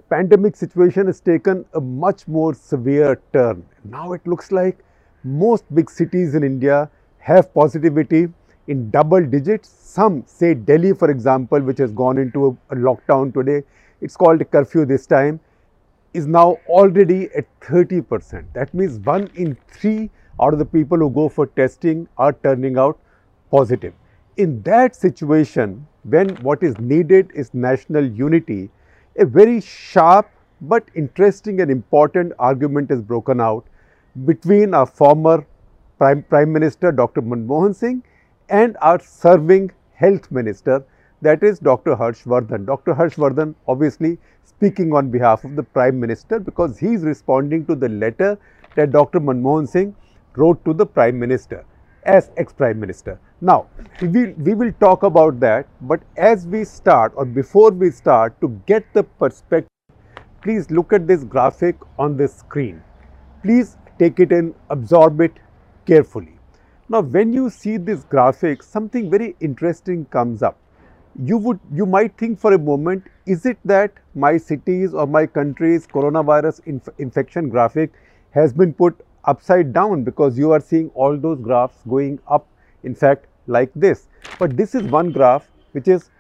pandemic situation has taken a much more severe turn. Now it looks like most big cities in India have positivity in double digits. Some say Delhi, for example, which has gone into a lockdown today, it's called a curfew this time, is now already at 30%. That means 1 in 3 out of the people who go for testing are turning out positive. In that situation, when what is needed is national unity, a very sharp but interesting and important argument is broken out between our former Prime Minister Dr. Manmohan Singh and our serving Health Minister, that is Dr. Harshvardhan. Dr. Harshvardhan obviously speaking on behalf of the Prime Minister because he is responding to the letter that Dr. Manmohan Singh wrote to the Prime Minister as ex-Prime Minister. Now, we will talk about that, but as we start or before we start, to get the perspective, please look at this graphic on the screen. Please take it in, absorb it carefully. Now, when you see this graphic, something very interesting comes up. You might think for a moment, is it that my city's or my country's coronavirus infection graphic has been put upside down because you are seeing all those graphs going up, in fact, like this. But this is one graph which is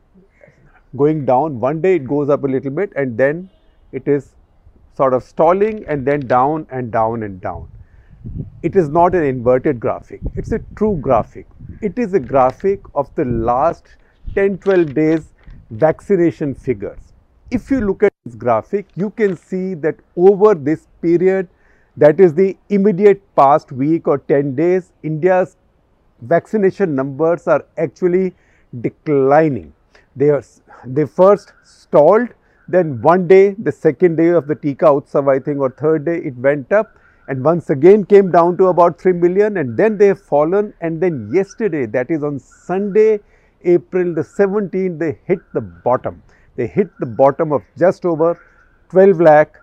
going down. One day it goes up a little bit and then it is sort of stalling and then down and down and down. It is not an inverted graphic. It's a true graphic. It is a graphic of the last 10-12 days vaccination figures. If you look at this graphic, you can see that over this period, that is the immediate past week or 10 days, India's vaccination numbers are actually declining. They first stalled, then one day, the second day of the Tika Utsav, I think, or third day, it went up and once again came down to about 3 million, and then they have fallen, and then yesterday, that is on Sunday, April the 17th, they hit the bottom. They hit the bottom of just over 12 lakh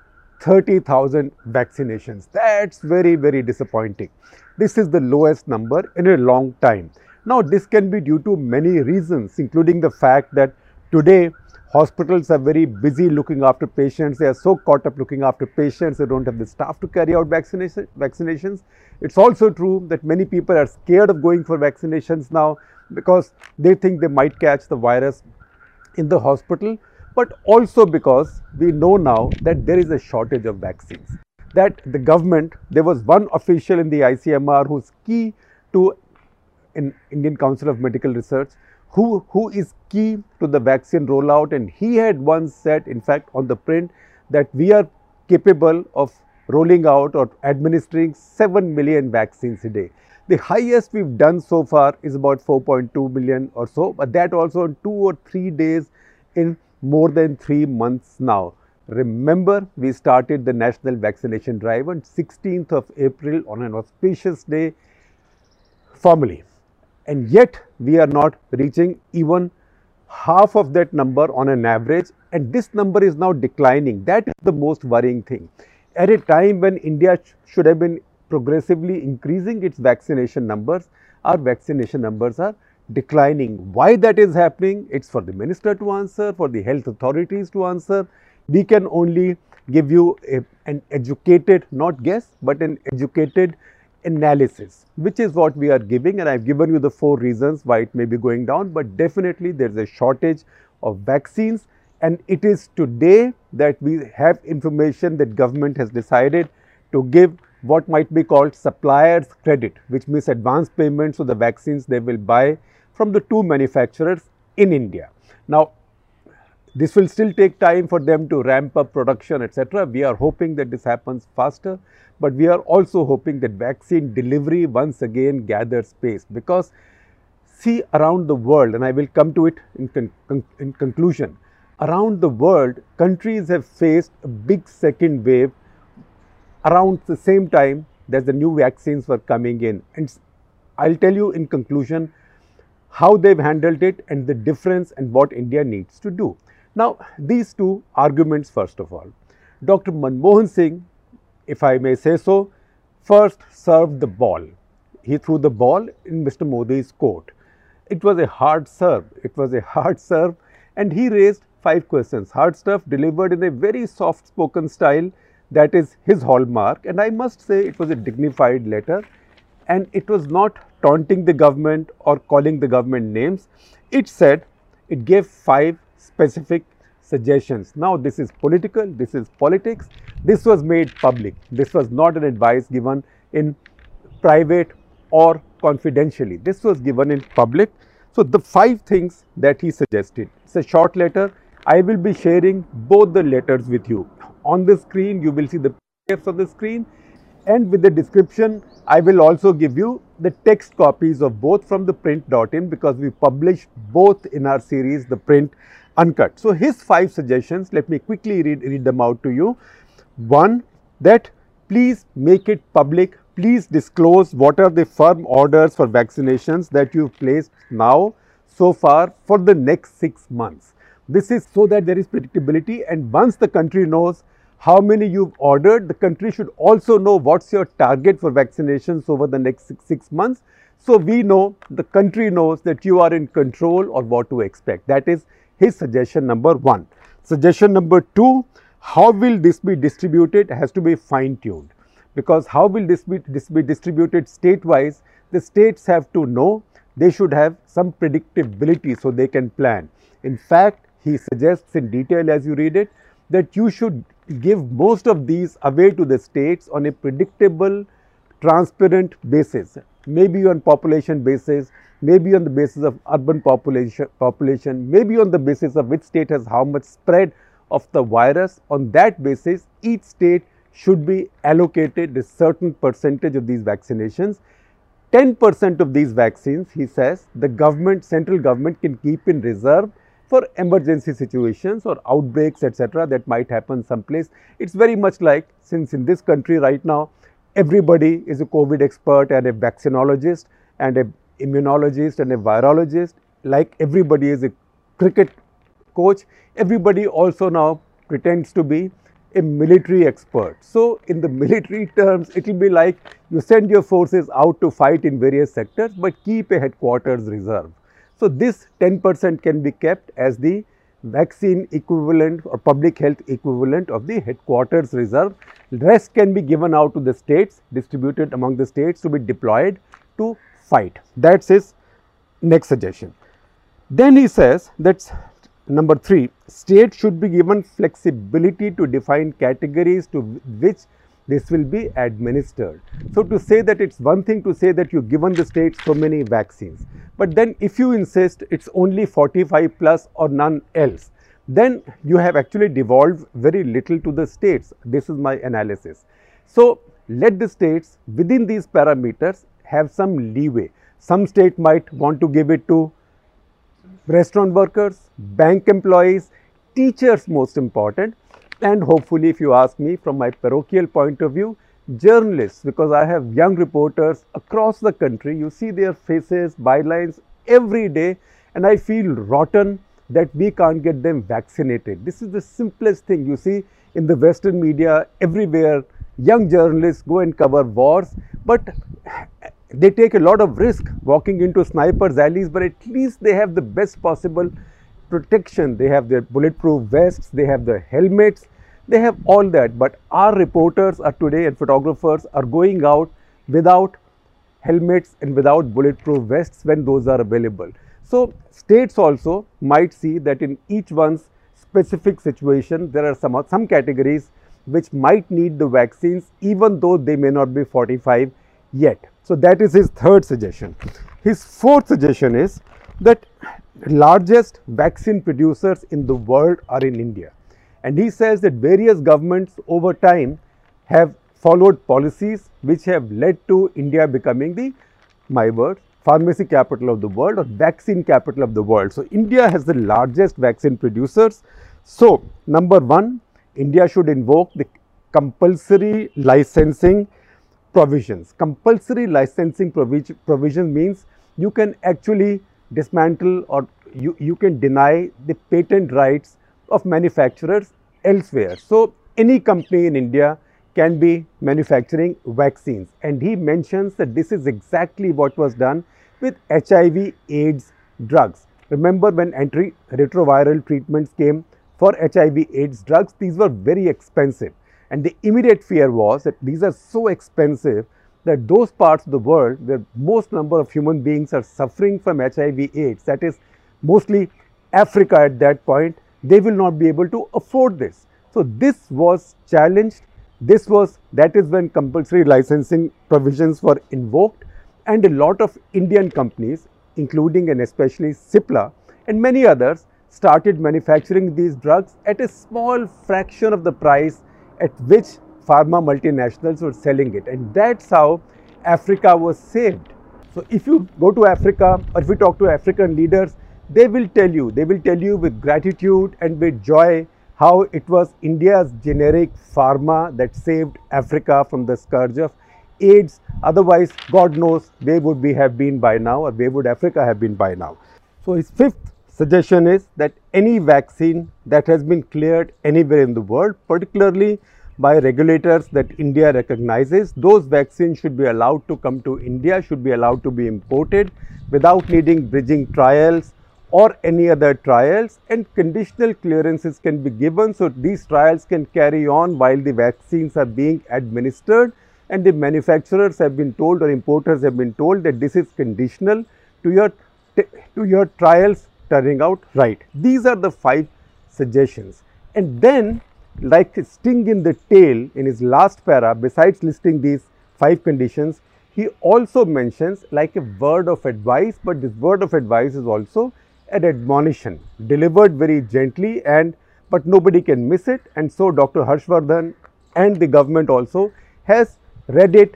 30,000 vaccinations. That's very, very disappointing. This is the lowest number in a long time. Now, this can be due to many reasons, including the fact that today hospitals are very busy looking after patients. They are so caught up looking after patients, they don't have the staff to carry out vaccinations. It's also true that many people are scared of going for vaccinations now because they think they might catch the virus in the hospital, but also because we know now that there is a shortage of vaccines. That the government, there was one official in the ICMR who's key to in Indian Council of Medical Research, who is key to the vaccine rollout, and he had once said, in fact, on the print, that we are capable of rolling out or administering 7 million vaccines a day. The highest we've done so far is about 4.2 million or so, but that also in 2 or 3 days in more than 3 months now. Remember, we started the national vaccination drive on 16th of April on an auspicious day formally. And yet, we are not reaching even half of that number on an average, and this number is now declining. That is the most worrying thing. At a time when India should have been progressively increasing its vaccination numbers, our vaccination numbers are declining. Why that is happening? It's for the minister to answer, for the health authorities to answer. We can only give you an educated, not guess, but an educated analysis, which is what we are giving, and I've given you the 4 reasons why it may be going down, but definitely there is a shortage of vaccines, and it is today that we have information that government has decided to give what might be called suppliers credit, which means advance payments of the vaccines they will buy from the 2 manufacturers in India. Now, this will still take time for them to ramp up production, etc. We are hoping that this happens faster, but we are also hoping that vaccine delivery once again gathers pace, because see, around the world, and I will come to it in conclusion, around the world, countries have faced a big second wave around the same time that the new vaccines were coming in. And I'll tell you in conclusion how they've handled it and the difference and what India needs to do. Now, these 2 arguments, first of all, Dr. Manmohan Singh, if I may say so, first served the ball. He threw the ball in Mr. Modi's court. It was a hard serve. It was a hard serve, and he raised 5 questions. Hard stuff delivered in a very soft spoken style. That is his hallmark, and I must say it was a dignified letter, and it was not taunting the government or calling the government names. It said, it gave 5 specific suggestions. Now this is political, this is politics, this was made public. This was not an advice given in private or confidentially. This was given in public. So the 5 things that he suggested. It's a short letter. I will be sharing both the letters with you. On the screen, you will see the PDFs on the screen, and with the description, I will also give you the text copies of both from the print.in, because we publish both in our series, the print uncut. So his 5 suggestions, let me quickly read them out to you. 1, that please make it public. Please disclose what are the firm orders for vaccinations that you've placed now so far for the next 6 months. This is so that there is predictability, and once the country knows how many you've ordered, the country should also know what's your target for vaccinations over the next 6 months. So we know, the country knows that you are in control or what to expect. That is his suggestion number 1. Suggestion number 2, how will this be distributed has to be fine-tuned, because how will this be distributed state-wise? The states have to know, they should have some predictability so they can plan. In fact, he suggests in detail as you read it that you should give most of these away to the states on a predictable, transparent basis, maybe on population basis, maybe on the basis of urban population, maybe on the basis of which state has how much spread of the virus. On that basis, each state should be allocated a certain percentage of these vaccinations. 10% of these vaccines, he says, the government, central government can keep in reserve for emergency situations or outbreaks, etc., that might happen someplace. It's very much like, since in this country right now, everybody is a COVID expert and a vaccinologist and a immunologist and a virologist, like everybody is a cricket coach, everybody also now pretends to be a military expert. So in the military terms, it will be like you send your forces out to fight in various sectors, but keep a headquarters reserve. So this 10% can be kept as the vaccine equivalent or public health equivalent of the headquarters reserve. Rest can be given out to the states, distributed among the states to be deployed to fight. That's his next suggestion. Then he says that number 3, states should be given flexibility to define categories to which this will be administered. So to say that, it's one thing to say that you've given the states so many vaccines, but then if you insist it's only 45 plus or none else, then you have actually devolved very little to the states. This is my analysis. So let the states within these parameters have some leeway. Some state might want to give it to restaurant workers, bank employees, teachers most important, and hopefully, if you ask me from my parochial point of view, journalists, because I have young reporters across the country. You see their faces, bylines every day, and I feel rotten that we can't get them vaccinated. This is the simplest thing. You see in the Western media everywhere, young journalists go and cover wars, but they take a lot of risk walking into snipers' alleys, but at least they have the best possible protection. They have their bulletproof vests, they have the helmets, they have all that. But our reporters are today, and photographers are going out without helmets and without bulletproof vests when those are available. So states also might see that in each one's specific situation, there are some categories which might need the vaccines even though they may not be 45 yet. So that is his third suggestion. His fourth suggestion is that largest vaccine producers in the world are in India, and he says that various governments over time have followed policies which have led to India becoming the, my word, pharmacy capital of the world or vaccine capital of the world. So India has the largest vaccine producers. So number 1, India should invoke the compulsory licensing provisions. Compulsory licensing provision means you can actually dismantle or you can deny the patent rights of manufacturers elsewhere. So any company in India can be manufacturing vaccines, and he mentions that this is exactly what was done with HIV/AIDS drugs. Remember when antiretroviral treatments came for HIV/AIDS drugs, these were very expensive. And the immediate fear was that these are so expensive that those parts of the world where most number of human beings are suffering from HIV/AIDS, that is mostly Africa at that point, they will not be able to afford this. So this was challenged. That is when compulsory licensing provisions were invoked, and a lot of Indian companies, including and especially Cipla and many others, started manufacturing these drugs at a small fraction of the price at which pharma multinationals were selling it, and that's how Africa was saved. So if you go to Africa or if you talk to African leaders, they will tell you with gratitude and with joy how it was India's generic pharma that saved Africa from the scourge of AIDS. Otherwise, God knows where would we have been by now, or where would Africa have been by now. So his fifth suggestion is that any vaccine that has been cleared anywhere in the world, particularly by regulators that India recognizes, those vaccines should be allowed to come to India, should be allowed to be imported without needing bridging trials or any other trials, and conditional clearances can be given so these trials can carry on while the vaccines are being administered, and the manufacturers have been told or importers have been told that this is conditional to your trials turning out right. These are the 5 suggestions. And then, like a sting in the tail, in his last para, besides listing these 5 conditions, he also mentions like a word of advice, but this word of advice is also an admonition delivered very gently, but nobody can miss it. And so Dr. Harshvardhan and the government also has read it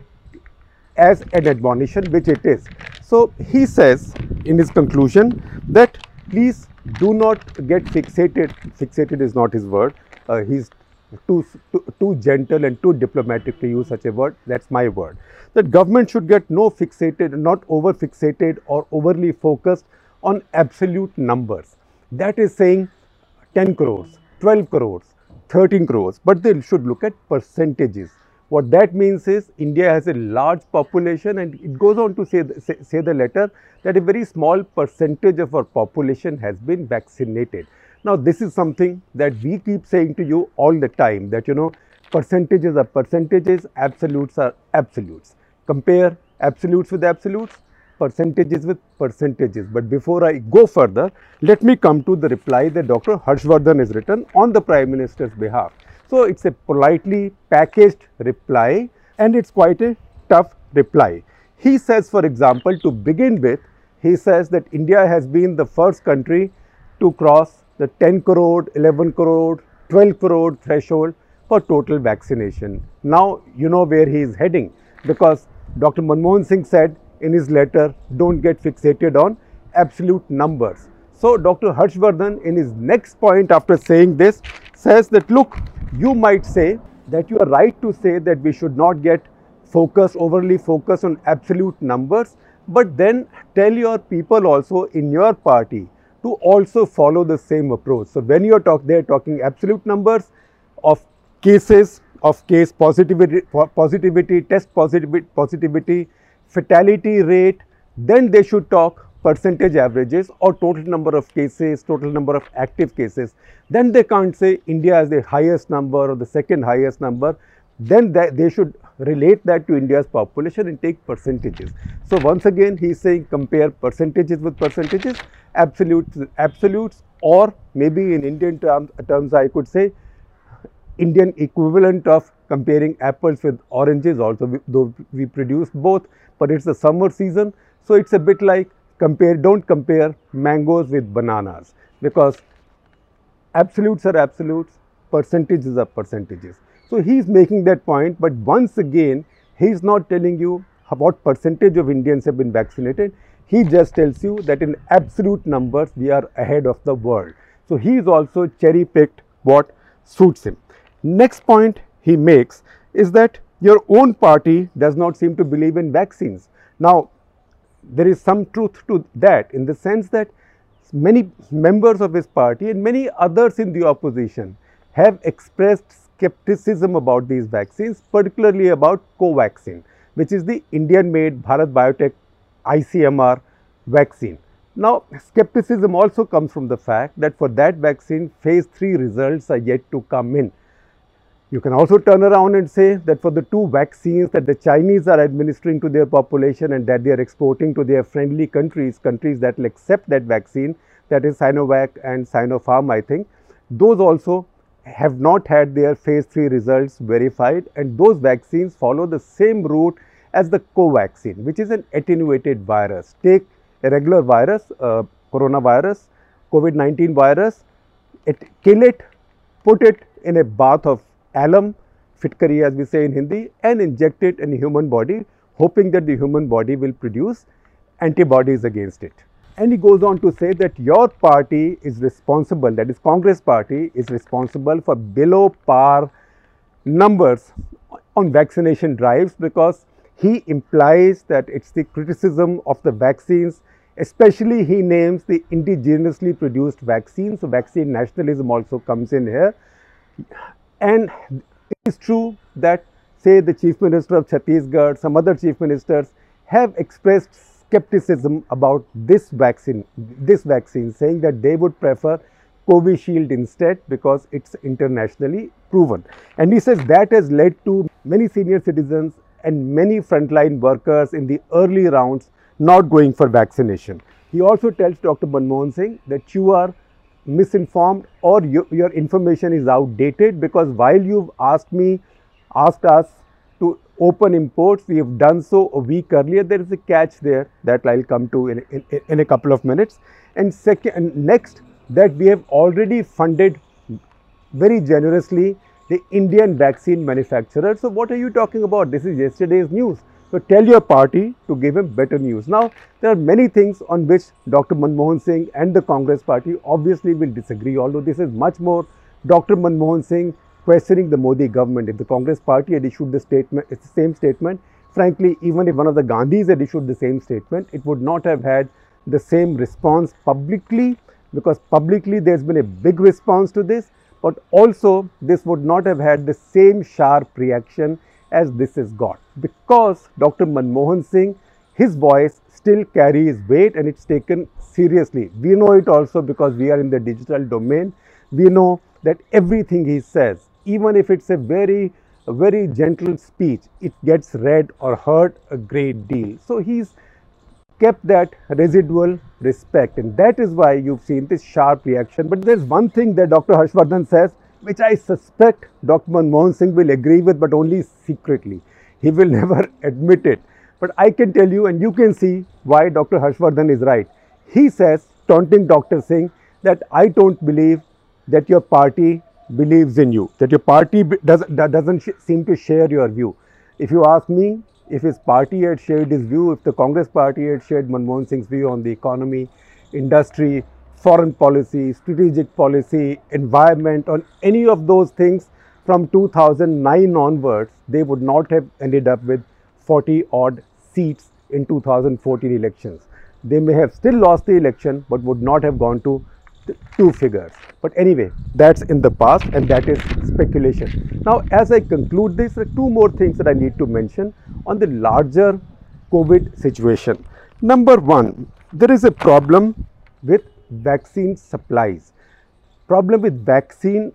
as an admonition, which it is. So he says in his conclusion that please do not get fixated. Fixated is not his word. He's too gentle and too diplomatic to use such a word. That's my word. That government should get not over fixated or overly focused on absolute numbers. That is saying 10 crores, 12 crores, 13 crores, but they should look at percentages. What that means is India has a large population, and it goes on to say the letter that a very small percentage of our population has been vaccinated. Now, this is something that we keep saying to you all the time, that percentages are percentages, absolutes are absolutes. Compare absolutes with absolutes, percentages with percentages. But before I go further, let me come to the reply that Dr. Harshvardhan has written on the Prime Minister's behalf. So it's a politely packaged reply, and it's quite a tough reply. He says, for example, to begin with, he says that India has been the first country to cross the 10 crore, 11 crore, 12 crore threshold for total vaccination. Now you know where he is heading, because Dr. Manmohan Singh said in his letter, don't get fixated on absolute numbers. So Dr. Harshvardhan, in his next point after saying this, says that look, you might say that you are right to say that we should not get overly focused on absolute numbers, but then tell your people also in your party to also follow the same approach. So when you are they're talking absolute numbers of cases, of case positivity, test positivity, fatality rate, then they should talk percentage averages or total number of cases, total number of active cases. Then they can't say India has the highest number or the second highest number. Then they should relate that to India's population and take percentages. So once again, he is saying compare percentages with percentages, absolutes with absolutes, or maybe in Indian terms I could say Indian equivalent of comparing apples with oranges also, though we produce both, but it's the summer season. So it's a bit like don't compare mangoes with bananas, because absolutes are absolutes, percentages are percentages. So he is making that point, but once again, he is not telling you what percentage of Indians have been vaccinated. He just tells you that in absolute numbers, we are ahead of the world. So he is also cherry picked what suits him. Next point he makes is that your own party does not seem to believe in vaccines. Now, there is some truth to that, in the sense that many members of his party and many others in the opposition have expressed skepticism about these vaccines, particularly about Covaxin, which is the Indian made Bharat Biotech ICMR vaccine. Now, skepticism also comes from the fact that for that vaccine, phase 3 results are yet to come in. You can also turn around and say that for the two vaccines that the Chinese are administering to their population and that they are exporting to their friendly countries, countries that will accept that vaccine, that is Sinovac and Sinopharm, I think, those also have not had their phase 3 results verified, and those vaccines follow the same route as the Covaxin, which is an attenuated virus. Take a regular virus, coronavirus, COVID-19 virus, kill it, put it in a bath of alum, fitkari as we say in Hindi, and inject it in the human body, hoping that the human body will produce antibodies against it. And he goes on to say that your party is responsible, that is Congress party is responsible for below par numbers on vaccination drives, because he implies that it's the criticism of the vaccines, especially he names the indigenously produced vaccines. So vaccine nationalism also comes in here. And it is true that, say, the Chief Minister of Chhattisgarh, some other Chief Ministers have expressed skepticism about this vaccine, saying that they would prefer Covishield instead because it's internationally proven. And he says that has led to many senior citizens and many frontline workers in the early rounds not going for vaccination. He also tells Dr. Manmohan Singh that you are misinformed or your information is outdated, because while you've asked us to open imports, we have done so a week earlier. There is a catch there that I'll come to in a couple of minutes. And next, that we have already funded very generously the Indian vaccine manufacturers. So what are you talking about? This is yesterday's news. So tell your party to give him better news. Now, there are many things on which Dr. Manmohan Singh and the Congress party obviously will disagree, although this is much more Dr. Manmohan Singh questioning the Modi government. If the Congress party had issued the statement, it's the same statement. Frankly, even if one of the Gandhis had issued the same statement, it would not have had the same response publicly, because publicly there's been a big response to this, but also this would not have had the same sharp reaction as this has got, because Dr. Manmohan Singh, his voice still carries weight and it's taken seriously. We know it also because we are in the digital domain. We know that everything he says, even if it's a very gentle speech, it gets read or heard a great deal. So he's kept that residual respect, and that is why you've seen this sharp reaction. But there's one thing that Dr. Harshvardhan says, which I suspect Dr. Manmohan Singh will agree with, but only secretly. He will never admit it. But I can tell you, and you can see why Dr. Harshvardhan is right. He says, taunting Dr. Singh, that I don't believe that your party believes in you, that your party doesn't seem to share your view. If you ask me, if his party had shared his view, if the Congress party had shared Manmohan Singh's view on the economy, industry, foreign policy, strategic policy, environment, on any of those things from 2009 onwards, they would not have ended up with 40 odd seats in 2014 elections. They may have still lost the election, but would not have gone to two figures. But anyway, that's in the past and that is speculation. Now, as I conclude this, there are two more things that I need to mention on the larger COVID situation. Number one, there is a problem with vaccine supplies, problem with vaccine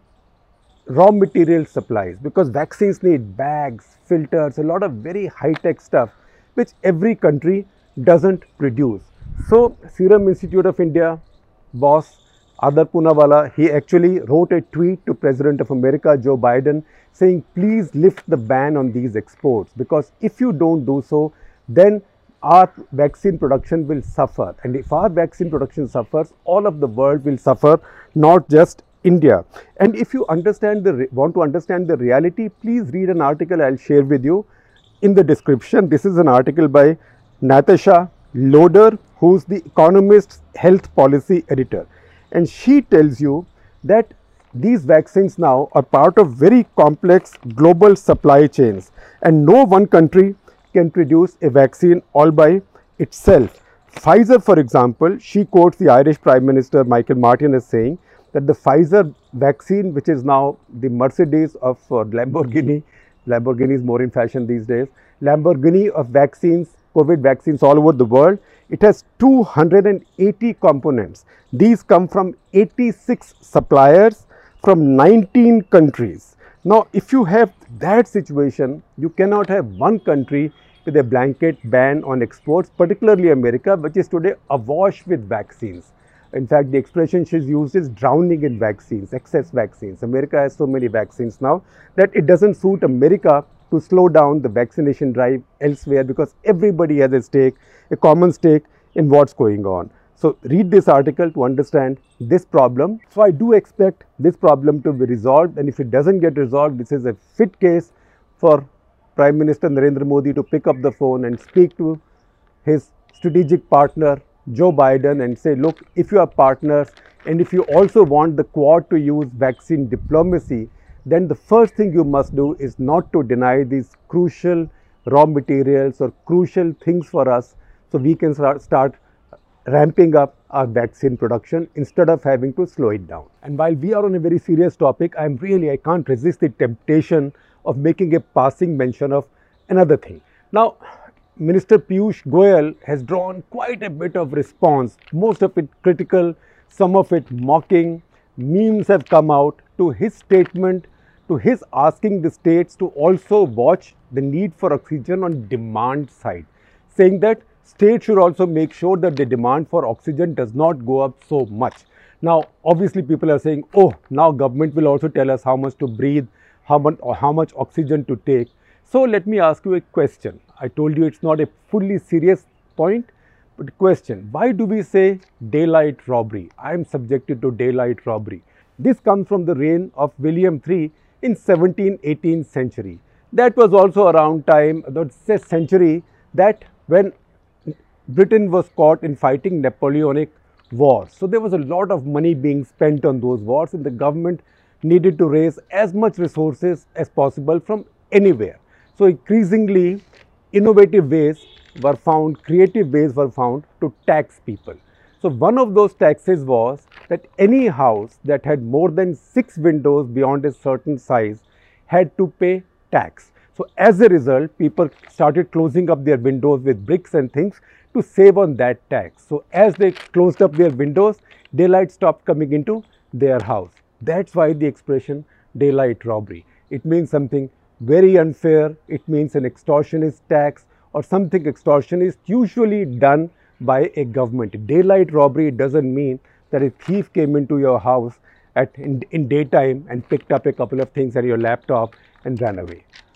raw material supplies, because vaccines need bags, filters, a lot of very high-tech stuff, which every country doesn't produce. So, Serum Institute of India boss Adar Poonawalla, he actually wrote a tweet to President of America, Joe Biden, saying, please lift the ban on these exports, because if you don't do so, then our vaccine production will suffer. And if our vaccine production suffers, all of the world will suffer, not just India. And if you want to understand the reality, please read an article I'll share with you in the description. This is an article by Natasha Loder, who's the Economist's health policy editor. And she tells you that these vaccines now are part of very complex global supply chains, and no one country can produce a vaccine all by itself. Pfizer, for example, she quotes the Irish Prime Minister Michael Martin as saying that the Pfizer vaccine, which is now the Mercedes of Lamborghini, Lamborghini is more in fashion these days, Lamborghini of vaccines COVID vaccines all over the world. It has 280 components. These come from 86 suppliers from 19 countries. Now, if you have that situation, you cannot have one country with a blanket ban on exports, particularly America, which is today awash with vaccines. In fact, the expression she's used is drowning in vaccines, excess vaccines. America has so many vaccines now that it doesn't suit America to slow down the vaccination drive elsewhere, because everybody has a stake, a common stake in what's going on. So read this article to understand this problem. So I do expect this problem to be resolved, and if it doesn't get resolved, this is a fit case for Prime Minister Narendra Modi to pick up the phone and speak to his strategic partner Joe Biden and say, look, if you are partners and if you also want the Quad to use vaccine diplomacy, then the first thing you must do is not to deny these crucial raw materials or crucial things for us, so we can start ramping up our vaccine production instead of having to slow it down. And while we are on a very serious topic, I can't resist the temptation of making a passing mention of another thing. Now, Minister Piyush Goyal has drawn quite a bit of response, most of it critical, some of it mocking. Memes have come out to his statement, to his asking the states to also watch the need for oxygen on demand side, saying that states should also make sure that the demand for oxygen does not go up so much. Now, obviously people are saying, oh, now government will also tell us how much to breathe, how much oxygen to take. So let me ask you a question. I told you it's not a fully serious point, but question, why do we say daylight robbery? I am subjected to daylight robbery. This comes from the reign of William III in 17th-18th century. That was also around time, the century that when Britain was caught in fighting Napoleonic wars. So there was a lot of money being spent on those wars, and the government needed to raise as much resources as possible from anywhere. So increasingly innovative ways were found, creative ways were found to tax people. So one of those taxes was that any house that had more than 6 windows beyond a certain size had to pay tax. So as a result, people started closing up their windows with bricks and things to save on that tax. So as they closed up their windows, daylight stopped coming into their house. That's why the expression daylight robbery. It means something very unfair. It means an extortionist tax or something extortionist usually done by a government. Daylight robbery doesn't mean that a thief came into your house in daytime and picked up a couple of things and your laptop and ran away.